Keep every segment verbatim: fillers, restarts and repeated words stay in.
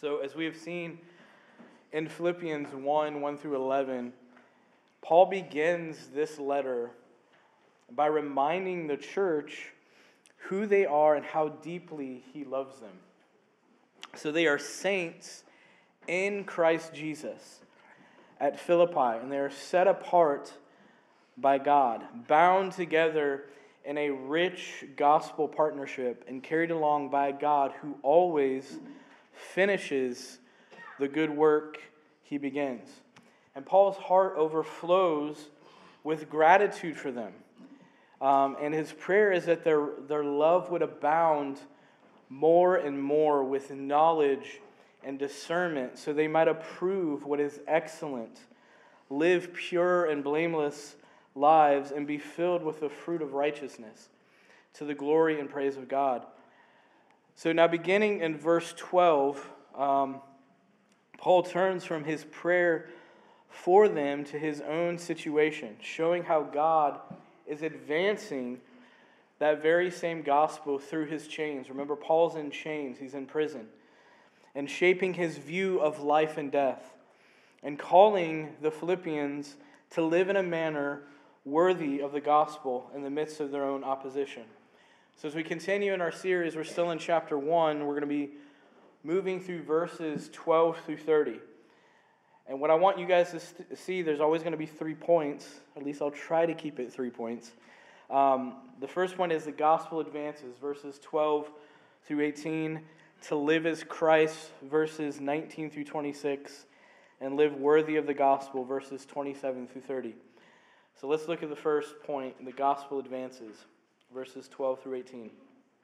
So as we have seen in Philippians one, one through eleven, Paul begins this letter by reminding the church who they are and how deeply he loves them. So they are saints in Christ Jesus at Philippi, and they are set apart by God, bound together in a rich gospel partnership and carried along by God, who always finishes the good work he begins. And Paul's heart overflows with gratitude for them. Um, and his prayer is that their, their love would abound more and more with knowledge and discernment, so they might approve what is excellent, live pure and blameless lives, and be filled with the fruit of righteousness, to the glory and praise of God. So now beginning in verse twelve, um, Paul turns from his prayer for them to his own situation, showing how God is advancing that very same gospel through his chains. Remember, Paul's in chains, he's in prison, and shaping his view of life and death, and calling the Philippians to live in a manner worthy of the gospel in the midst of their own opposition. So as we continue in our series, we're still in chapter one. We're going to be moving through verses twelve through thirty. And what I want you guys to st- see, there's always going to be three points. At least I'll try to keep it three points. Um, the first one is the gospel advances, verses twelve through eighteen. To live as Christ, verses nineteen through twenty-six. And live worthy of the gospel, verses twenty-seven through thirty. So let's look at the first point, the gospel advances, verses twelve through eighteen.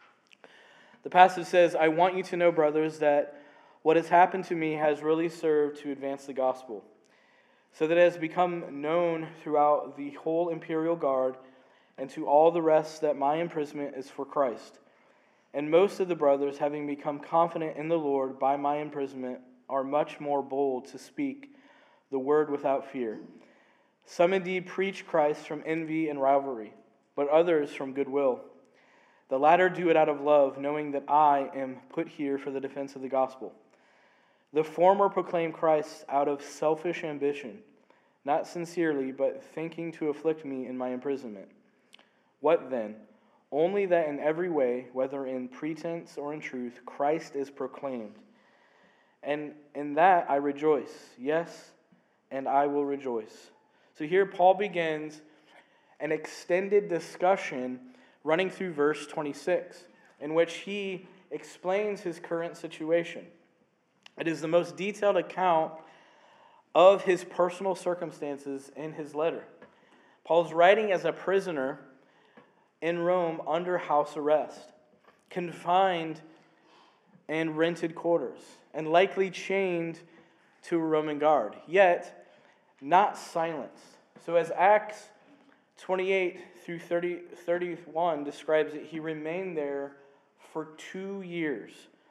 The passage says, "I want you to know, brothers, that what has happened to me has really served to advance the gospel, so that it has become known throughout the whole imperial guard and to all the rest that my imprisonment is for Christ. And most of the brothers, having become confident in the Lord by my imprisonment, are much more bold to speak the word without fear. Some indeed preach Christ from envy and rivalry, but others from goodwill. The latter do it out of love, knowing that I am put here for the defense of the gospel. The former proclaim Christ out of selfish ambition, not sincerely, but thinking to afflict me in my imprisonment. What then? Only that in every way, whether in pretense or in truth, Christ is proclaimed. And in that I rejoice, yes, and I will rejoice." So here Paul begins an extended discussion running through verse twenty-six, in which he explains his current situation. It is the most detailed account of his personal circumstances in his letter. Paul's writing as a prisoner in Rome under house arrest, confined in rented quarters, and likely chained to a Roman guard, yet not silenced. So as Acts twenty-eight through thirty, thirty-one describes it, he remained there for two years,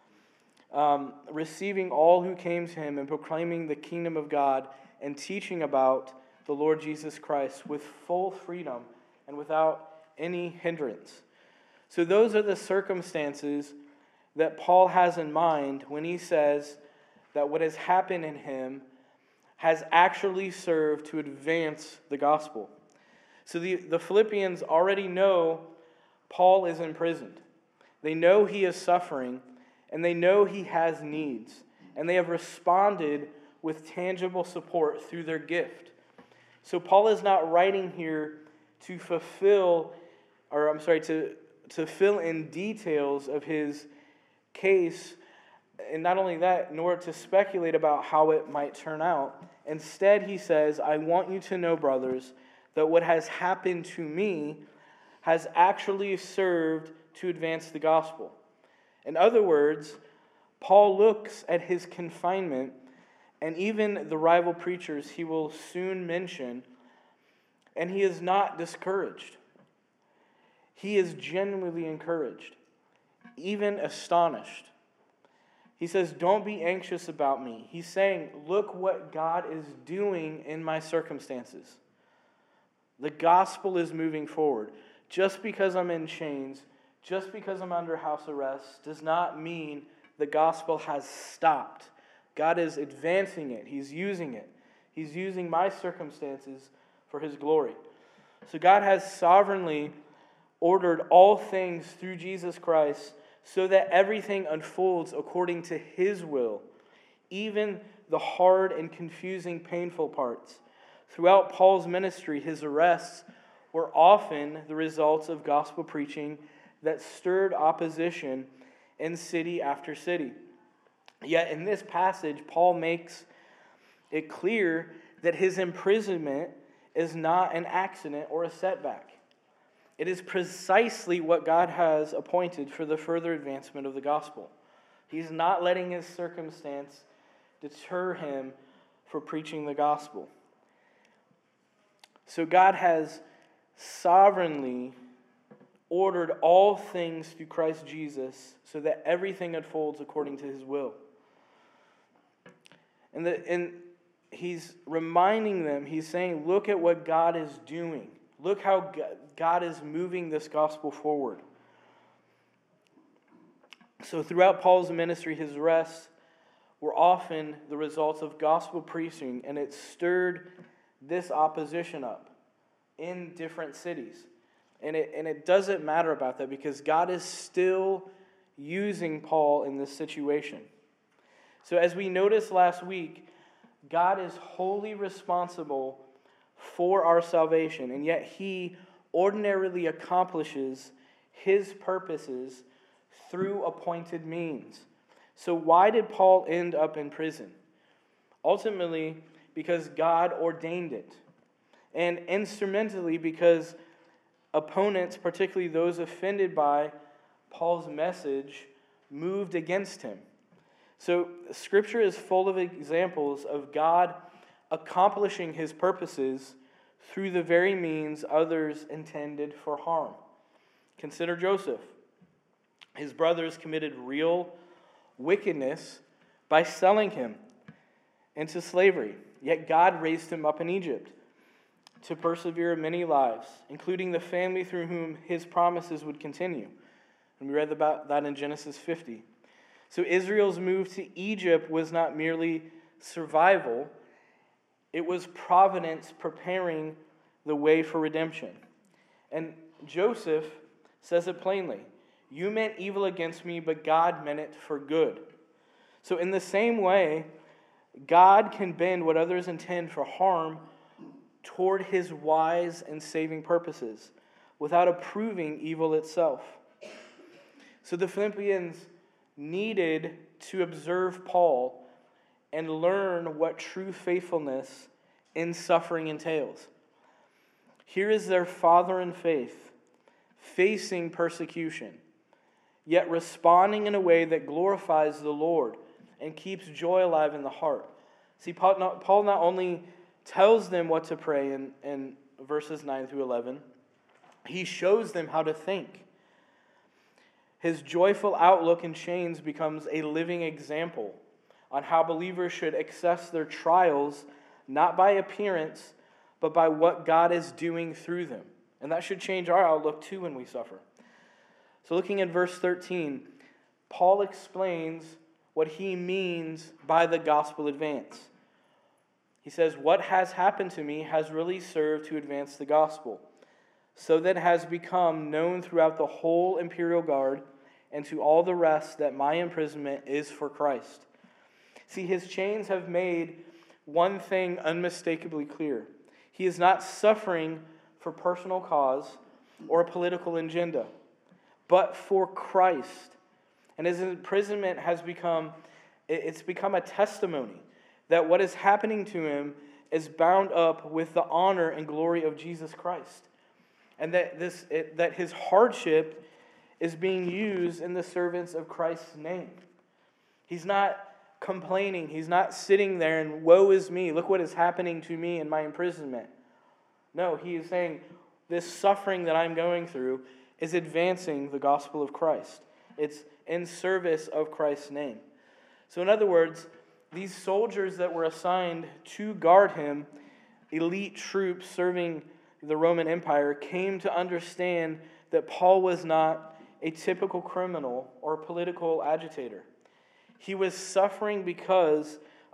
um, receiving all who came to him and proclaiming the kingdom of God and teaching about the Lord Jesus Christ with full freedom and without any hindrance. So those are the circumstances that Paul has in mind when he says that what has happened in him has actually served to advance the gospel. So the, the Philippians already know Paul is imprisoned. They know he is suffering, and they know he has needs. And they have responded with tangible support through their gift. So Paul is not writing here to fulfill, or I'm sorry, to, to fill in details of his case, and not only that, nor to speculate about how it might turn out. Instead, he says, "I want you to know, brothers, that what has happened to me has actually served to advance the gospel." In other words, Paul looks at his confinement, and even the rival preachers he will soon mention, and he is not discouraged. He is genuinely encouraged, even astonished. He says, "Don't be anxious about me." He's saying, look what God is doing in my circumstances. The gospel is moving forward. Just because I'm in chains, just because I'm under house arrest, does not mean the gospel has stopped. God is advancing it. He's using it. He's using my circumstances for His glory. So God has sovereignly ordered all things through Jesus Christ so that everything unfolds according to His will, even the hard and confusing, painful parts. Throughout Paul's ministry, his arrests were often the results of gospel preaching that stirred opposition in city after city. Yet in this passage, Paul makes it clear that his imprisonment is not an accident or a setback. It is precisely what God has appointed for the further advancement of the gospel. He's not letting his circumstance deter him for preaching the gospel. So God has sovereignly ordered all things through Christ Jesus so that everything unfolds according to His will. And, the, and he's reminding them, he's saying, look at what God is doing. Look how God is moving this gospel forward. So throughout Paul's ministry, his arrests were often the results of gospel preaching, and it stirred this opposition up in different cities. And it, and it doesn't matter about that because God is still using Paul in this situation. So as we noticed last week, God is wholly responsible for our salvation, and yet He ordinarily accomplishes His purposes through appointed means. So why did Paul end up in prison? Ultimately, because God ordained it. And instrumentally, because opponents, particularly those offended by Paul's message, moved against him. So Scripture is full of examples of God accomplishing His purposes through the very means others intended for harm. Consider Joseph. His brothers committed real wickedness by selling him into slavery, yet God raised him up in Egypt to persevere in many lives, including the family through whom His promises would continue. And we read about that in Genesis fifty. So Israel's move to Egypt was not merely survival, it was providence preparing the way for redemption. And Joseph says it plainly, "You meant evil against me, but God meant it for good." So in the same way, God can bend what others intend for harm toward His wise and saving purposes without approving evil itself. So the Philippians needed to observe Paul and learn what true faithfulness in suffering entails. Here is their father in faith, facing persecution, yet responding in a way that glorifies the Lord and keeps joy alive in the heart. See, Paul not, Paul not only tells them what to pray in, in verses nine through eleven, he shows them how to think. His joyful outlook in chains becomes a living example on how believers should access their trials, not by appearance, but by what God is doing through them. And that should change our outlook too when we suffer. So looking at verse thirteen, Paul explains what he means by the gospel advance. He says, what has happened to me has really served to advance the gospel, so that it has become known throughout the whole imperial guard and to all the rest that my imprisonment is for Christ. See, his chains have made one thing unmistakably clear. He is not suffering for personal cause or a political agenda, but for Christ. And his imprisonment has become, it's become a testimony that what is happening to him is bound up with the honor and glory of Jesus Christ. And that this it, that his hardship is being used in the servants of Christ's name. He's not complaining. He's not sitting there and woe is me. Look what is happening to me in my imprisonment. No, he is saying this suffering that I'm going through is advancing the gospel of Christ. It's in service of Christ's name. So in other words, these soldiers that were assigned to guard him, elite troops serving the Roman Empire, came to understand that Paul was not a typical criminal or political agitator. He was suffering because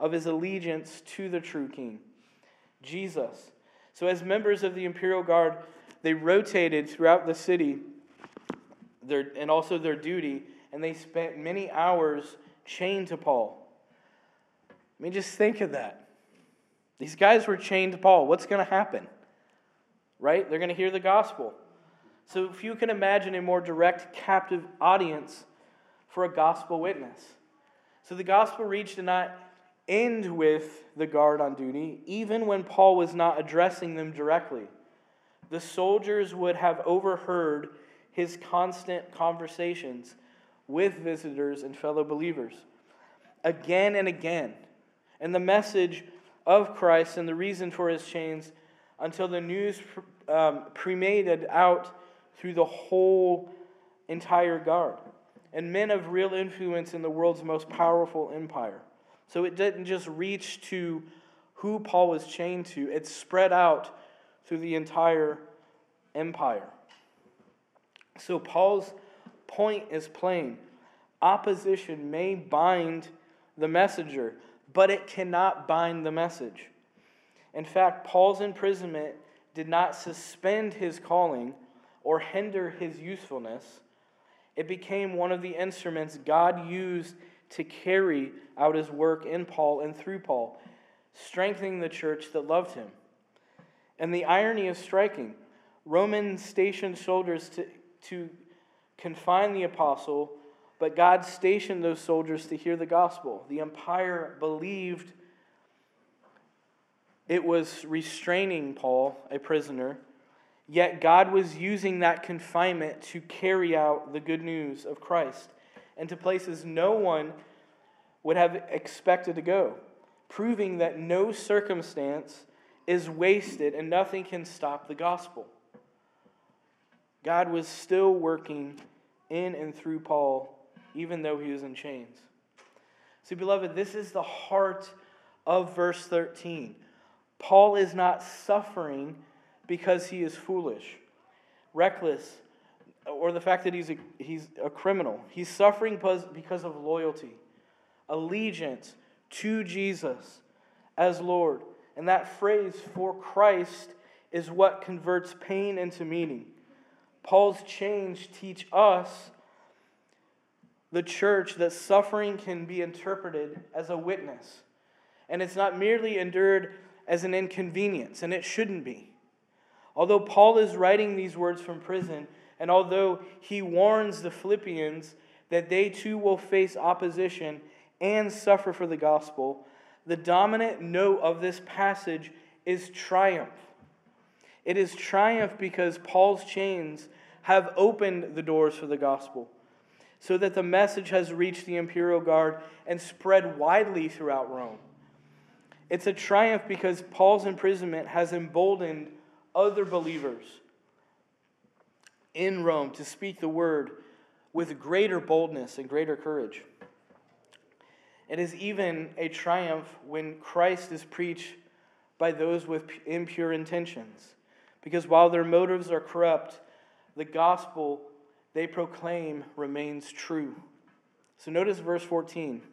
of his allegiance to the true king, Jesus. So as members of the imperial guard, they rotated throughout the city their, and also their duty, and they spent many hours chained to Paul. I mean, just think of that. These guys were chained to Paul. What's going to happen? Right? They're going to hear the gospel. So if you can imagine a more direct captive audience for a gospel witness. So the gospel reach did not end with the guard on duty, even when Paul was not addressing them directly. The soldiers would have overheard his constant conversations with visitors and fellow believers again and again. And the message of Christ and the reason for his chains until the news um, permeated out through the whole entire guard. And men of real influence in the world's most powerful empire. So it didn't just reach to who Paul was chained to, it spread out through the entire empire. So Paul's point is plain. Opposition may bind the messenger, but it cannot bind the message. In fact, Paul's imprisonment did not suspend his calling or hinder his usefulness. It became one of the instruments God used to carry out his work in Paul and through Paul, strengthening the church that loved him. And the irony is striking. Romans stationed soldiers to, to confine the apostle, but God stationed those soldiers to hear the gospel. The empire believed it was restraining Paul, a prisoner, yet God was using that confinement to carry out the good news of Christ and to places no one would have expected to go, proving that no circumstance is wasted and nothing can stop the gospel. God was still working in and through Paul, even though he was in chains. See, beloved, this is the heart of verse thirteen. Paul is not suffering because he is foolish, reckless, or the fact that he's a, he's a criminal. He's suffering because of loyalty, allegiance to Jesus as Lord. And that phrase, for Christ, is what converts pain into meaning. Paul's chains teach us, the church, that suffering can be interpreted as a witness. And it's not merely endured as an inconvenience, and it shouldn't be. Although Paul is writing these words from prison, and although he warns the Philippians that they too will face opposition and suffer for the gospel, the dominant note of this passage is triumph. It is triumph because Paul's chains have opened the doors for the gospel, so that the message has reached the imperial guard and spread widely throughout Rome. It's a triumph because Paul's imprisonment has emboldened other believers in Rome to speak the word with greater boldness and greater courage. It is even a triumph when Christ is preached by those with impure intentions, because while their motives are corrupt, the gospel they proclaim remains true. So notice verse fourteen.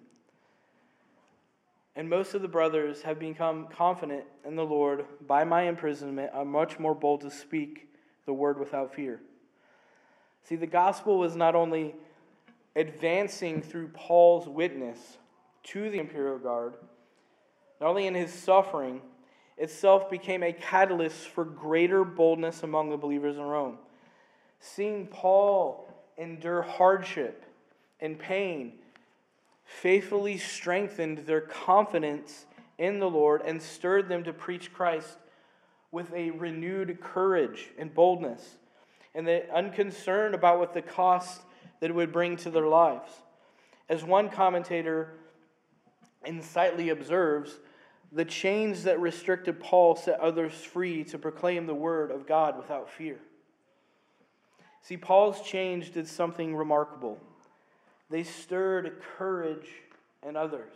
And most of the brothers have become confident in the Lord by my imprisonment, are much more bold to speak the word without fear. See, the gospel was not only advancing through Paul's witness to the imperial guard, not only in his suffering, itself became a catalyst for greater boldness among the believers in Rome. Seeing Paul endure hardship and pain faithfully strengthened their confidence in the Lord and stirred them to preach Christ with a renewed courage and boldness, and they unconcerned about what the cost that it would bring to their lives. As one commentator insightly observes, the chains that restricted Paul set others free to proclaim the word of God without fear. See, Paul's chains did something remarkable. They stirred courage in others.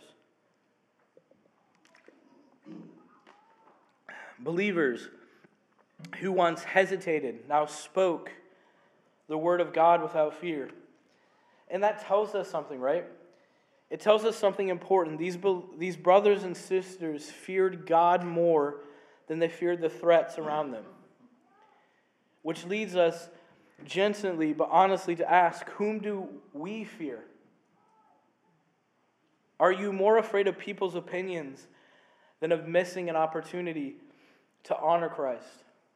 Believers who once hesitated now spoke the word of God without fear. And that tells us something, right? it tells us something important. These, these brothers and sisters feared God more than they feared the threats around them. Which leads us gently but honestly to ask, whom do we fear? Are you more afraid of people's opinions than of missing an opportunity to honor Christ?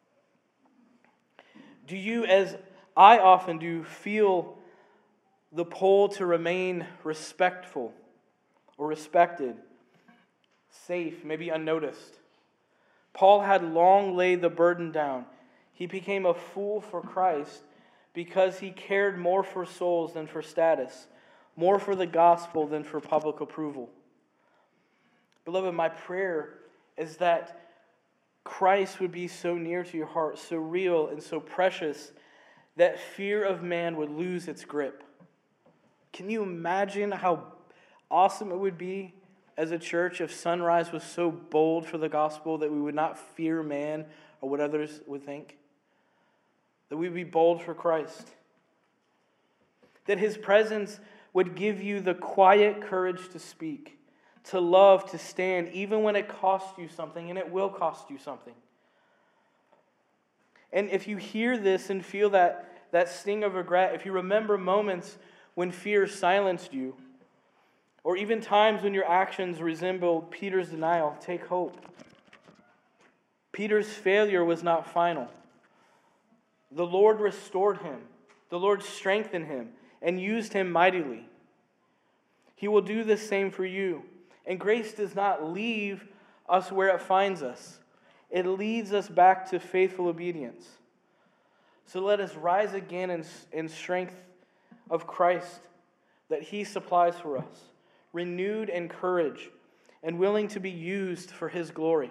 Do you, as I often do, feel the pull to remain respectful or respected, safe, maybe unnoticed? Paul had long laid the burden down. He became a fool for Christ because he cared more for souls than for status, more for the gospel than for public approval. Beloved, my prayer is that Christ would be so near to your heart, so real and so precious, that fear of man would lose its grip. Can you imagine how awesome it would be as a church if Sunrise was so bold for the gospel that we would not fear man or what others would think? That we would be bold for Christ. That his presence would give you the quiet courage to speak, to love, to stand, even when it costs you something, and it will cost you something. And if you hear this and feel that, that sting of regret, if you remember moments when fear silenced you, or even times when your actions resembled Peter's denial, take hope. Peter's failure was not final. The Lord restored him. The Lord strengthened him and used him mightily. He will do the same for you. And grace does not leave us where it finds us. It leads us back to faithful obedience. So let us rise again in, in strength of Christ that he supplies for us, renewed in courage and willing to be used for his glory.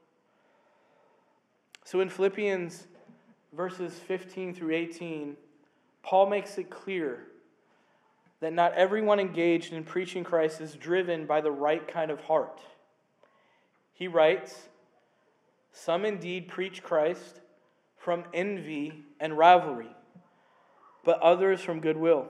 So in Philippians verses fifteen through eighteen, Paul makes it clear that not everyone engaged in preaching Christ is driven by the right kind of heart. He writes, "Some indeed preach Christ from envy and rivalry, but others from goodwill."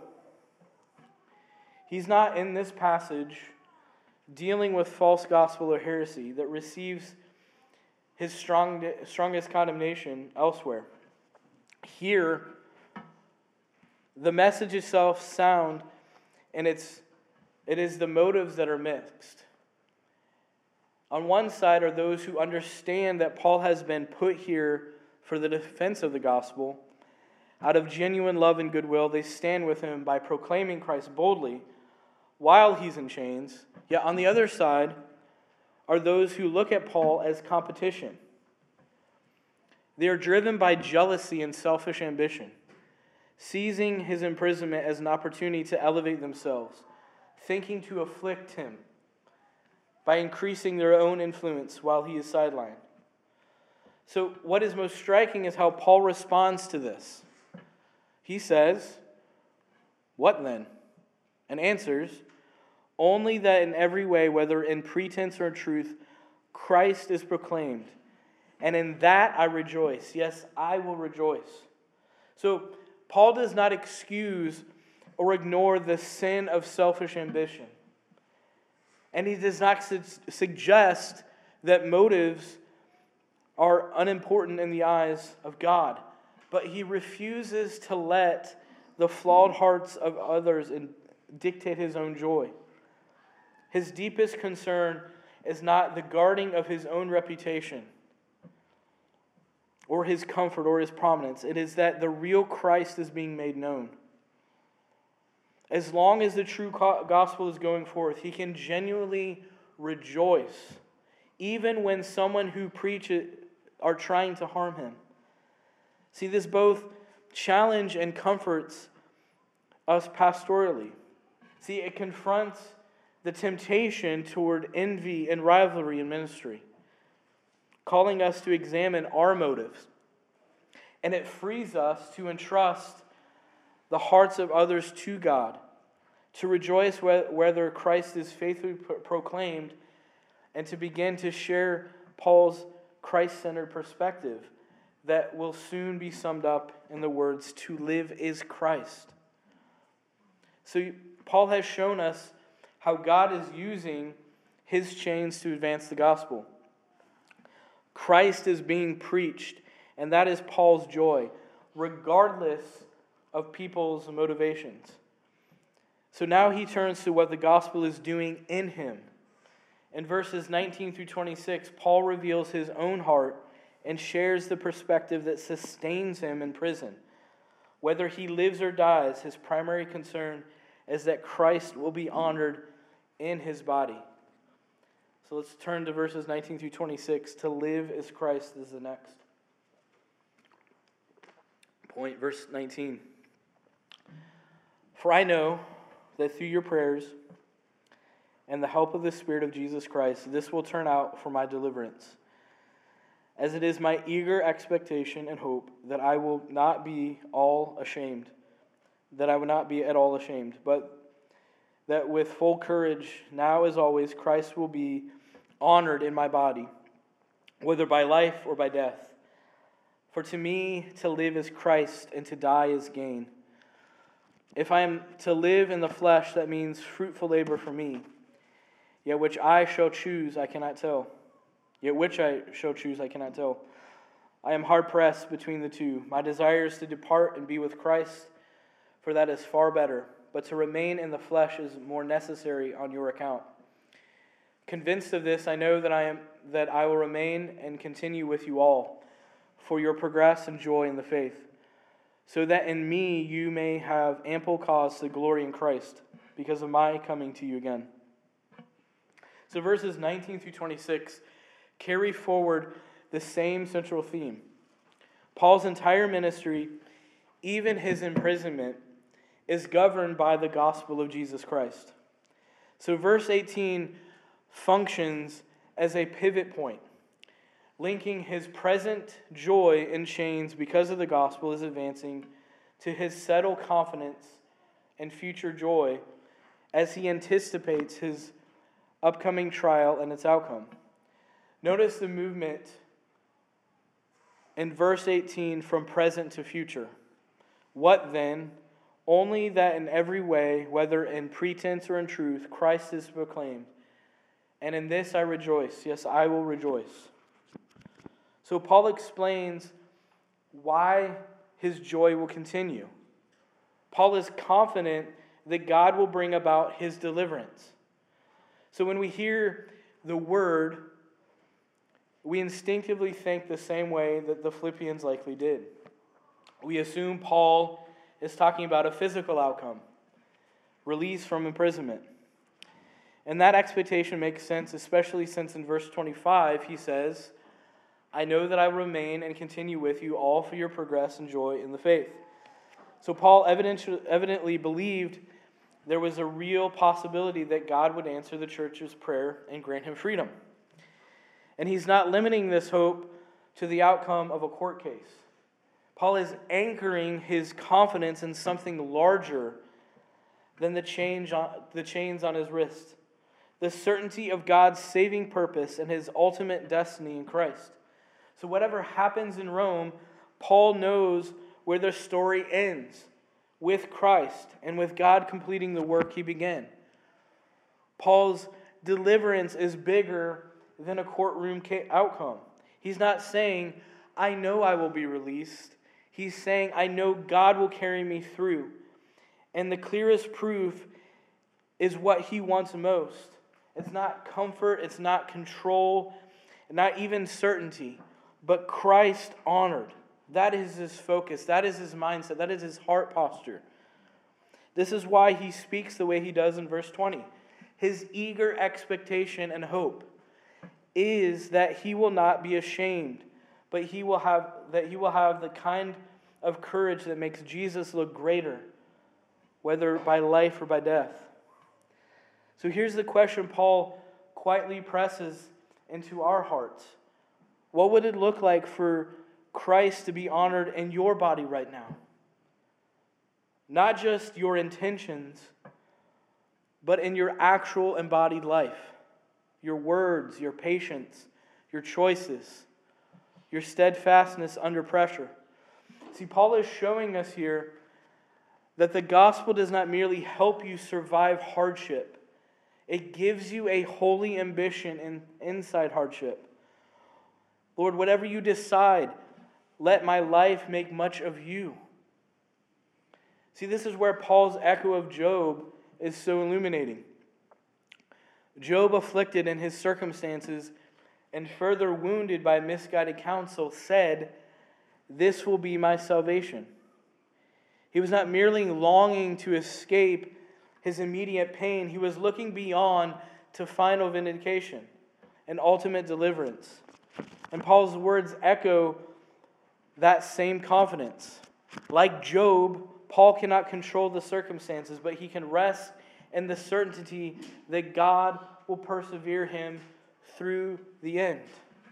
He's not in this passage dealing with false gospel or heresy that receives his strong, strongest condemnation elsewhere. Here, the message itself sound, and it's it is the motives that are mixed. On one side are those who understand that Paul has been put here for the defense of the gospel. Out of genuine love and goodwill, they stand with him by proclaiming Christ boldly while he's in chains. Yet on the other side are those who look at Paul as competition. They are driven by jealousy and selfish ambition, seizing his imprisonment as an opportunity to elevate themselves, thinking to afflict him by increasing their own influence while he is sidelined. So what is most striking is how Paul responds to this. He says, "What then?" and answers, "Only that in every way, whether in pretense or in truth, Christ is proclaimed. And in that I rejoice. Yes, I will rejoice." So Paul does not excuse or ignore the sin of selfish ambition. And he does not su- suggest that motives are unimportant in the eyes of God. But he refuses to let the flawed hearts of others in- dictate his own joy. His deepest concern is not the guarding of his own reputation or his comfort or his prominence. It is that the real Christ is being made known. As long as the true gospel is going forth, he can genuinely rejoice, even when someone who preaches are trying to harm him. See, this both challenge and comforts us pastorally. See, it confronts the temptation toward envy and rivalry in ministry, calling us to examine our motives. And it frees us to entrust the hearts of others to God, to rejoice whether Christ is faithfully proclaimed, and to begin to share Paul's Christ-centered perspective that will soon be summed up in the words, "To live is Christ." So Paul has shown us how God is using his chains to advance the gospel. Christ is being preached, and that is Paul's joy, regardless of people's motivations. So now he turns to what the gospel is doing in him. In verses nineteen through twenty-six, Paul reveals his own heart and shares the perspective that sustains him in prison. Whether he lives or dies, his primary concern is that Christ will be honored in his body. So let's turn to verses nineteen through twenty-six. To live as Christ is the next point. Verse nineteen. For I know that through your prayers and the help of the Spirit of Jesus Christ, this will turn out for my deliverance, as it is my eager expectation and hope that I will not be all ashamed, that I will not be at all ashamed, but that with full courage, now as always, Christ will be honored in my body, whether by life or by death. For to me, to live is Christ, and to die is gain. If I am to live in the flesh, that means fruitful labor for me. Yet which I shall choose, I cannot tell. Yet which I shall choose, I cannot tell. I am hard-pressed between the two. My desire is to depart and be with Christ, for that is far better. But to remain in the flesh is more necessary on your account. Convinced of this, I know that I am that I will remain and continue with you all, for your progress and joy in the faith, so that in me you may have ample cause to glory in Christ, because of my coming to you again. So verses nineteen through twenty-six carry forward the same central theme. Paul's entire ministry, even his imprisonment, is governed by the gospel of Jesus Christ. So verse eighteen functions as a pivot point, linking his present joy in chains because of the gospel is advancing to his settled confidence and future joy as he anticipates his upcoming trial and its outcome. Notice the movement in verse eighteen from present to future. What then? Only that in every way, whether in pretense or in truth, Christ is proclaimed. And in this I rejoice. Yes, I will rejoice. So Paul explains why his joy will continue. Paul is confident that God will bring about his deliverance. So when we hear the word, we instinctively think the same way that the Philippians likely did. We assume Paul is talking about a physical outcome, release from imprisonment. And that expectation makes sense, especially since in verse twenty-five he says, I know that I will remain and continue with you all for your progress and joy in the faith. So Paul evidently believed there was a real possibility that God would answer the church's prayer and grant him freedom. And he's not limiting this hope to the outcome of a court case. Paul is anchoring his confidence in something larger than the, change on, the chains on his wrist, the certainty of God's saving purpose and his ultimate destiny in Christ. So whatever happens in Rome, Paul knows where the story ends, with Christ and with God completing the work he began. Paul's deliverance is bigger than a courtroom outcome. He's not saying, I know I will be released. He's saying, I know God will carry me through. And the clearest proof is what he wants most. It's not comfort, it's not control, not even certainty, but Christ honored. That is his focus. That is his mindset. That is his heart posture. This is why he speaks the way he does in verse twenty. His eager expectation and hope is that he will not be ashamed, but he will have that he will have the kind of courage that makes Jesus look greater, whether by life or by death. So here's the question Paul quietly presses into our hearts. What would it look like for Christ to be honored in your body right now? Not just your intentions, but in your actual embodied life. Your words, your patience, your choices, your steadfastness under pressure. See, Paul is showing us here that the gospel does not merely help you survive hardship. It gives you a holy ambition in inside hardship. Lord, whatever you decide, let my life make much of you. See, this is where Paul's echo of Job is so illuminating. Job, afflicted in his circumstances and further wounded by misguided counsel, said, "This will be my salvation." He was not merely longing to escape his immediate pain. He was looking beyond to final vindication and ultimate deliverance. And Paul's words echo that same confidence. Like Job, Paul cannot control the circumstances, but he can rest in the certainty that God will persevere him through the end.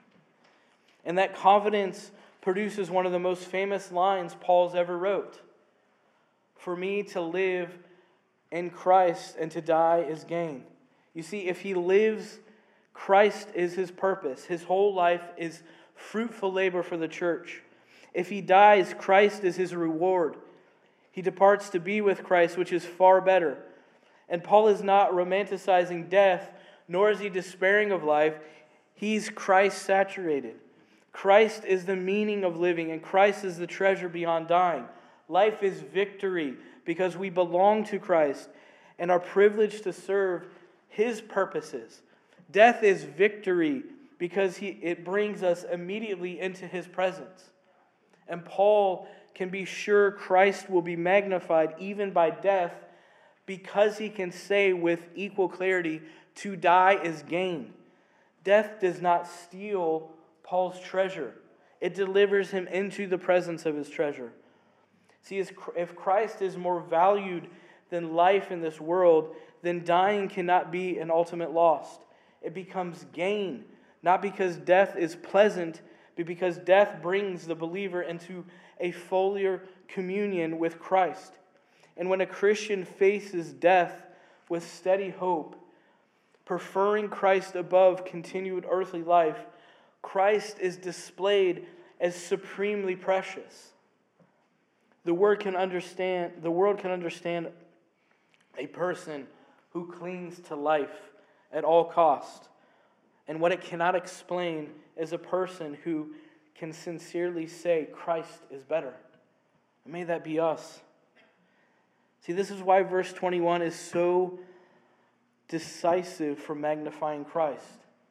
And that confidence produces one of the most famous lines Paul's ever wrote. For me to live in Christ and to die is gain. You see, if he lives, Christ is his purpose. His whole life is fruitful labor for the church. If he dies, Christ is his reward. He departs to be with Christ, which is far better. And Paul is not romanticizing death, nor is he despairing of life. He's Christ-saturated. Christ is the meaning of living, and Christ is the treasure beyond dying. Life is victory because we belong to Christ and are privileged to serve his purposes. Death is victory because he, it brings us immediately into his presence. And Paul can be sure Christ will be magnified even by death because he can say with equal clarity, to die is gain. Death does not steal Paul's treasure. It delivers him into the presence of his treasure. See, if Christ is more valued than life in this world, then dying cannot be an ultimate loss. It becomes gain, not because death is pleasant, but because death brings the believer into a fuller communion with Christ. And when a Christian faces death with steady hope, preferring Christ above continued earthly life, Christ is displayed as supremely precious. The word can understand, the world can understand a person who clings to life at all cost. And what it cannot explain is a person who can sincerely say Christ is better. And may that be us. See, this is why verse twenty-one is so decisive for magnifying Christ.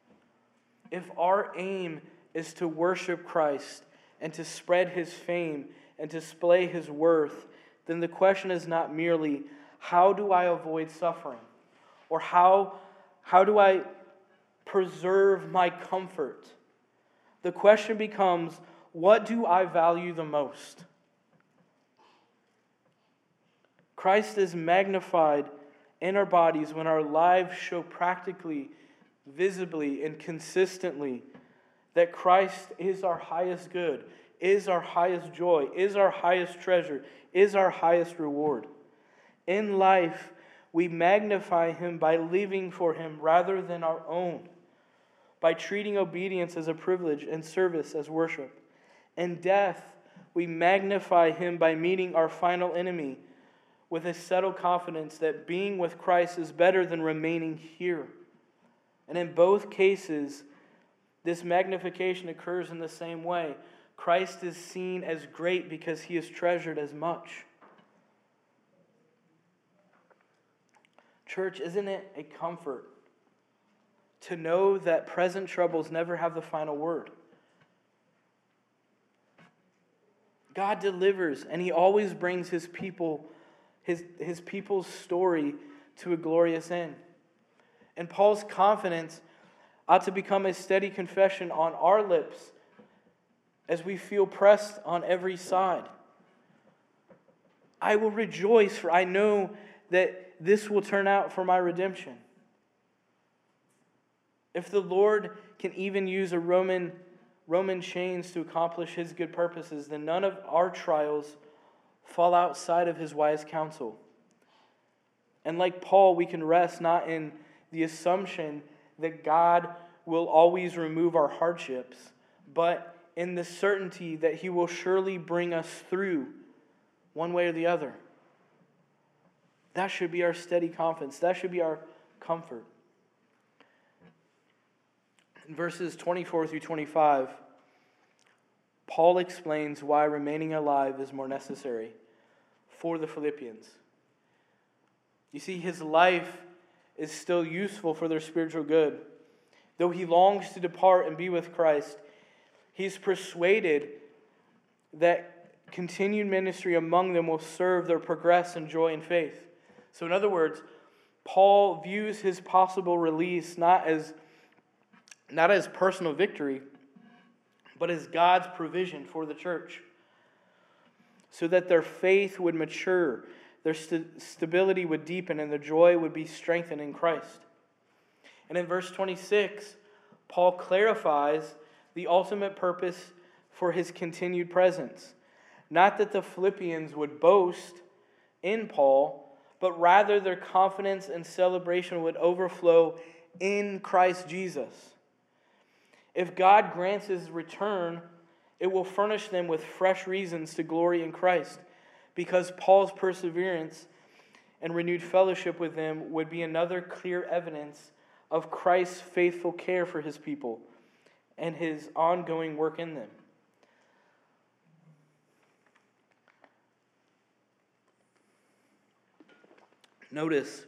If our aim is to worship Christ and to spread his fame and display his worth, then the question is not merely, how do I avoid suffering? Or how, how do I preserve my comfort? The question becomes, what do I value the most? Christ is magnified in our bodies when our lives show practically, visibly, and consistently that Christ is our highest good, is our highest joy, is our highest treasure, is our highest reward. In life, we magnify him by living for him rather than our own, by treating obedience as a privilege and service as worship. In death, we magnify him by meeting our final enemy with a settled confidence that being with Christ is better than remaining here. And in both cases, this magnification occurs in the same way. Christ is seen as great because he is treasured as much. Church, isn't it a comfort to know that present troubles never have the final word? God delivers, and he always brings his people His, his people's story to a glorious end. And Paul's confidence ought to become a steady confession on our lips as we feel pressed on every side. I will rejoice, for I know that this will turn out for my redemption. If the Lord can even use a Roman, Roman chains to accomplish his good purposes, then none of our trials fall outside of his wise counsel. And like Paul, we can rest not in the assumption that God will always remove our hardships, but in the certainty that he will surely bring us through one way or the other. That should be our steady confidence. That should be our comfort. In verses twenty-four through twenty-five, Paul explains why remaining alive is more necessary for the Philippians. You see, his life is still useful for their spiritual good. Though he longs to depart and be with Christ, he's persuaded that continued ministry among them will serve their progress and joy in faith. So in other words, Paul views his possible release not as, not as personal victory, but as God's provision for the church, so that their faith would mature, their st- stability would deepen, and their joy would be strengthened in Christ. And in verse twenty-six, Paul clarifies the ultimate purpose for his continued presence. Not that the Philippians would boast in Paul, but rather their confidence and celebration would overflow in Christ Jesus. If God grants his return, it will furnish them with fresh reasons to glory in Christ, because Paul's perseverance and renewed fellowship with them would be another clear evidence of Christ's faithful care for his people and his ongoing work in them. Notice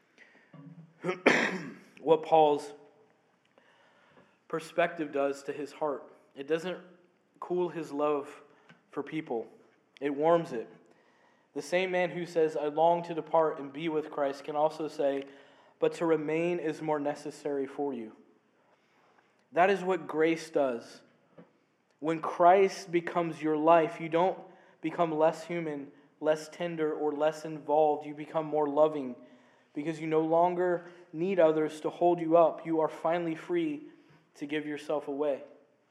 what Paul's perspective does to his heart. It doesn't cool his love for people. It warms it. The same man who says, I long to depart and be with Christ, can also say, but to remain is more necessary for you. That is what grace does. When Christ becomes your life, you don't become less human, less tender, or less involved. You become more loving because you no longer need others to hold you up. You are finally free to give yourself away.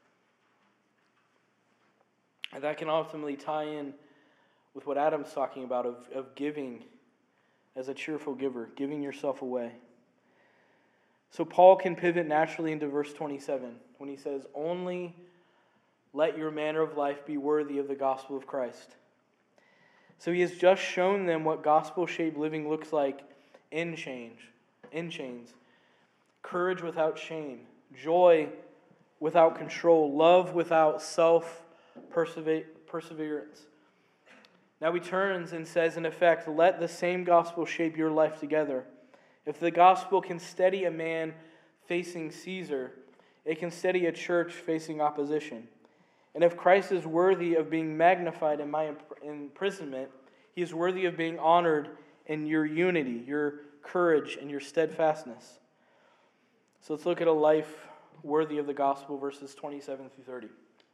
And that can ultimately tie in with what Adam's talking about of, of giving as a cheerful giver, giving yourself away. So Paul can pivot naturally into verse twenty-seven when he says, only let your manner of life be worthy of the gospel of Christ. So he has just shown them what gospel-shaped living looks like in change, in chains. Courage without shame, joy without control, love without self-perseverance. Now he turns and says, in effect, let the same gospel shape your life together. If the gospel can steady a man facing Caesar, it can steady a church facing opposition. And if Christ is worthy of being magnified in my imprisonment, he is worthy of being honored in your unity, your courage, and your steadfastness. So let's look at a life worthy of the gospel, verses twenty-seven through thirty.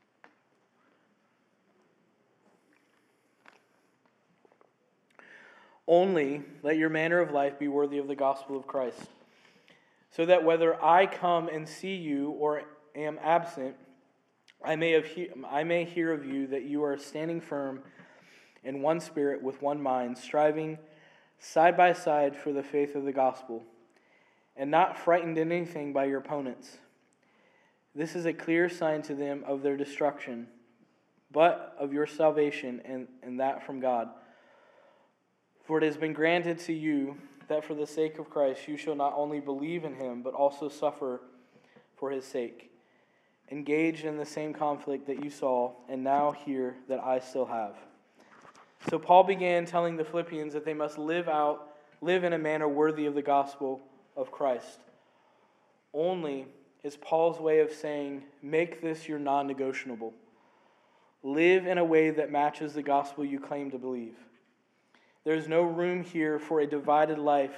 Only let your manner of life be worthy of the gospel of Christ, so that whether I come and see you or am absent, I may have he- I may hear of you that you are standing firm in one spirit with one mind, striving side by side for the faith of the gospel, and not frightened in anything by your opponents. This is a clear sign to them of their destruction, but of your salvation, and, and that from God. For it has been granted to you that for the sake of Christ you shall not only believe in him, but also suffer for his sake, engaged in the same conflict that you saw, and now hear that I still have. So Paul began telling the Philippians that they must live out, live in a manner worthy of the gospel of Christ. Only is Paul's way of saying, make this your non-negotiable. Live in a way that matches the gospel you claim to believe. There's no room here for a divided life.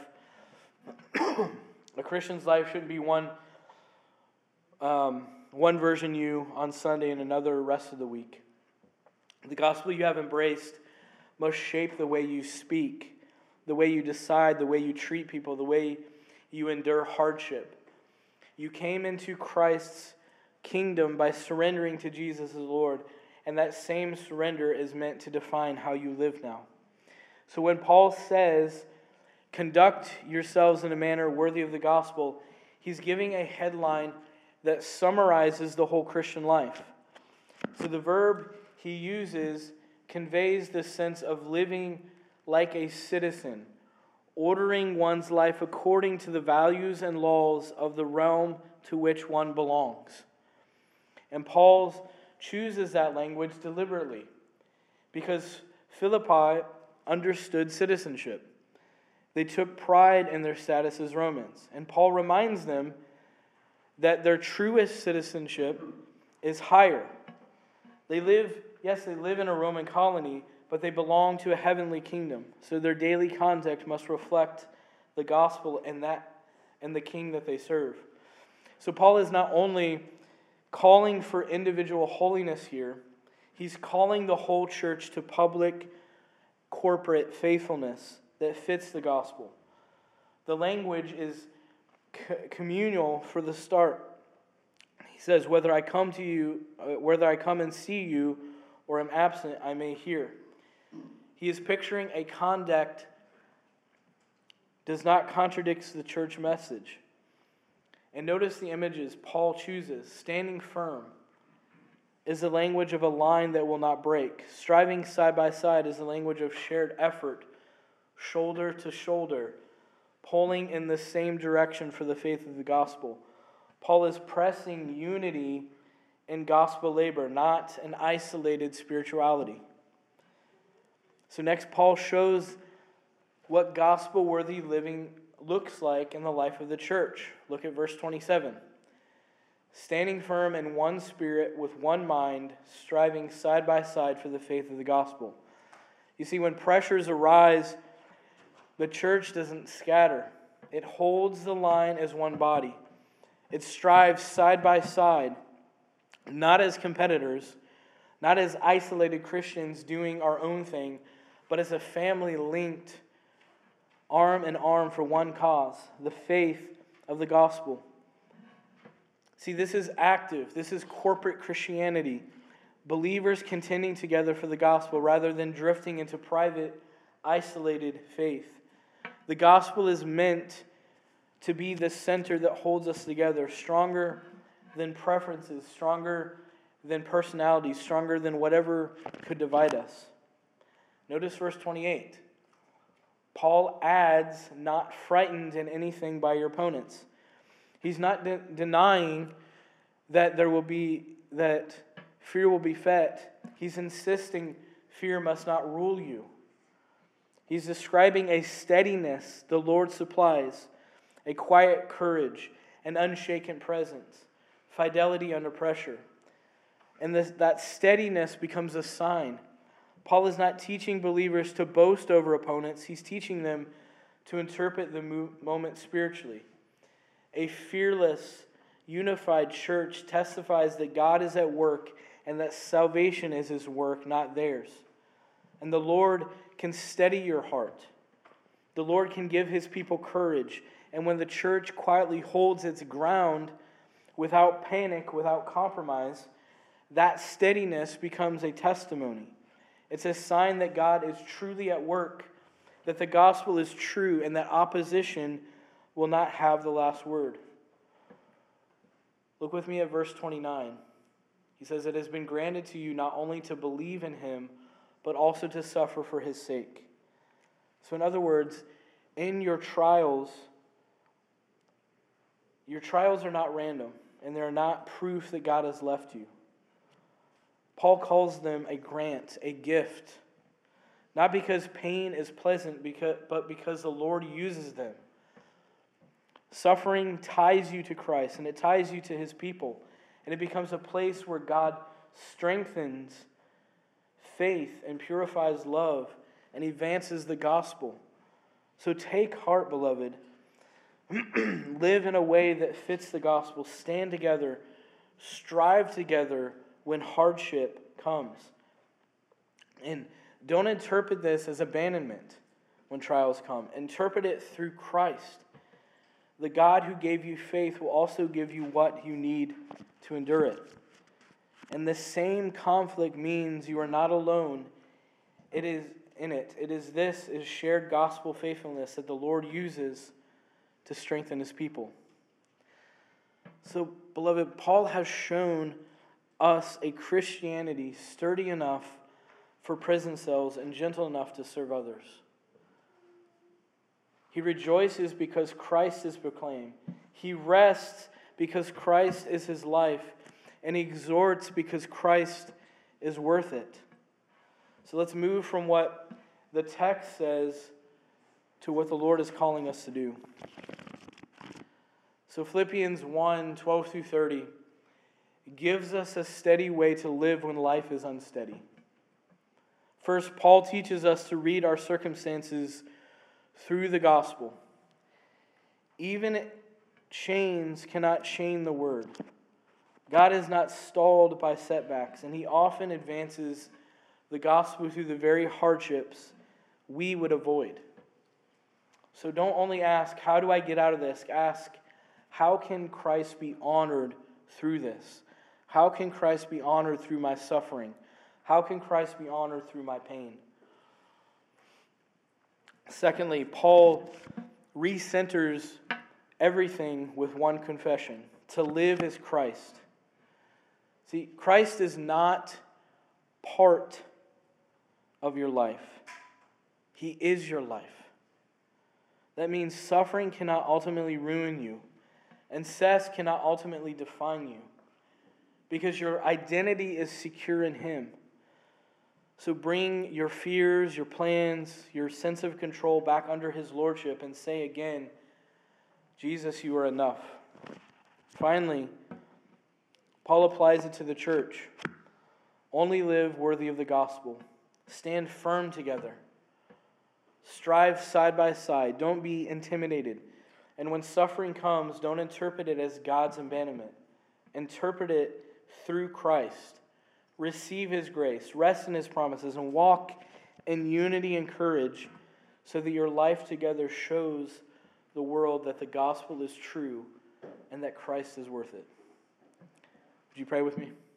A Christian's life shouldn't be one, um, one version you on Sunday and another rest of the week. The gospel you have embraced must shape the way you speak, the way you decide, the way you treat people, the way you endure hardship. You came into Christ's kingdom by surrendering to Jesus as Lord, and that same surrender is meant to define how you live now. So when Paul says, conduct yourselves in a manner worthy of the gospel, he's giving a headline that summarizes the whole Christian life. So the verb he uses conveys the sense of living like a citizen, ordering one's life according to the values and laws of the realm to which one belongs. And Paul chooses that language deliberately because Philippi understood citizenship. They took pride in their status as Romans. And Paul reminds them that their truest citizenship is higher. They live, yes, they live in a Roman colony, but they belong to a heavenly kingdom. So their daily conduct must reflect the gospel and that and the king that they serve. So Paul is not only calling for individual holiness here, he's calling the whole church to public, corporate faithfulness that fits the gospel. The language is co- communal for the start. He says, whether I come to you, uh, whether I come and see you, or am absent, I may hear. He is picturing a conduct does not contradict the church message. And notice the images Paul chooses. Standing firm is the language of a line that will not break. Striving side by side is the language of shared effort, shoulder to shoulder, pulling in the same direction for the faith of the gospel. Paul is pressing unity in gospel labor, not an isolated spirituality. So next, Paul shows what gospel-worthy living looks like in the life of the church. Look at verse twenty-seven. Standing firm in one spirit with one mind, striving side by side for the faith of the gospel. You see, when pressures arise, the church doesn't scatter. It holds the line as one body. It strives side by side, not as competitors, not as isolated Christians doing our own thing, but as a family linked arm in arm for one cause, the faith of the gospel. See, this is active. This is corporate Christianity. Believers contending together for the gospel rather than drifting into private, isolated faith. The gospel is meant to be the center that holds us together, stronger than preferences, stronger than personalities, stronger than whatever could divide us. Notice verse twenty-eight. Paul adds, not frightened in anything by your opponents. He's not de- denying that there will be, that fear will be fed. He's insisting fear must not rule you. He's describing a steadiness the Lord supplies, a quiet courage, an unshaken presence, fidelity under pressure. And this, that steadiness becomes a sign. Paul is not teaching believers to boast over opponents. He's teaching them to interpret the moment spiritually. A fearless, unified church testifies that God is at work and that salvation is His work, not theirs. And the Lord can steady your heart. The Lord can give His people courage. And when the church quietly holds its ground without panic, without compromise, that steadiness becomes a testimony. It's a sign that God is truly at work, that the gospel is true, and that opposition will not have the last word. Look with me at verse twenty-nine. He says, it has been granted to you not only to believe in Him, but also to suffer for His sake. So in other words, in your trials, your trials are not random, and they're not proof that God has left you. Paul calls them a grant, a gift, not because pain is pleasant, because, but because the Lord uses them. Suffering ties you to Christ, and it ties you to His people, and it becomes a place where God strengthens faith and purifies love and advances the gospel. So take heart, beloved. Live in a way that fits the gospel. Stand together. Strive together when hardship comes. And don't interpret this as abandonment when trials come. Interpret it through Christ. The God who gave you faith will also give you what you need to endure it. And the same conflict means you are not alone. It is in it. It is this is shared gospel faithfulness that the Lord uses to strengthen His people. So, beloved, Paul has shown us a Christianity sturdy enough for prison cells and gentle enough to serve others. He rejoices because Christ is proclaimed. He rests because Christ is his life. And he exhorts because Christ is worth it. So let's move from what the text says to what the Lord is calling us to do. So Philippians one, twelve through thirty gives us a steady way to live when life is unsteady. First, Paul teaches us to read our circumstances through the gospel. Even chains cannot chain the word. God is not stalled by setbacks, and he often advances the gospel through the very hardships we would avoid. So don't only ask, how do I get out of this? Ask, how can Christ be honored through this? How can Christ be honored through my suffering? How can Christ be honored through my pain? Secondly, Paul recenters everything with one confession. To live is Christ. See, Christ is not part of your life. He is your life. That means suffering cannot ultimately ruin you, and cess cannot ultimately define you, because your identity is secure in him. So bring your fears, your plans, your sense of control back under his lordship and say again, Jesus, you are enough. Finally, Paul applies it to the church. Only live worthy of the gospel. Stand firm together. Strive side by side. Don't be intimidated. And when suffering comes, don't interpret it as God's abandonment. Interpret it through Christ. Receive his grace, rest in his promises, and walk in unity and courage so that your life together shows the world that the gospel is true and that Christ is worth it. Would you pray with me?